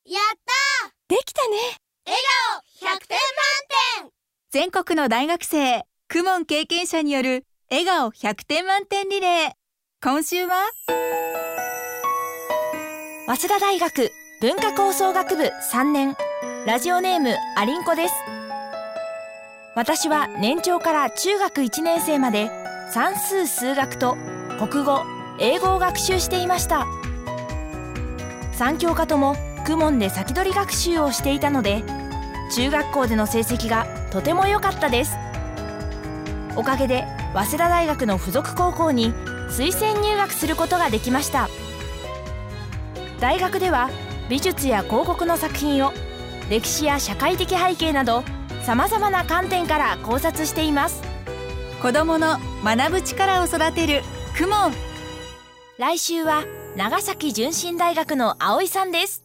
やったー、 できたね。 笑顔100点満点。 全国の大学生、公文経験者による笑顔100点満点リレー。今週は早稲田大学文化構想学部3年、ラジオネームありんこです。私は年長から中学1年生まで算数・数学と国語・英語を学習していました。3教科とも公文で先取り学習をしていたので、中学校での成績がとても良かったです。おかげで早稲田大学の附属高校に推薦入学することができました。大学では美術や広告の作品を歴史や社会的背景などさまざまな観点から考察しています。 子どもの学ぶ力を育てる公文。 来週は長崎純心大学の葵さんです。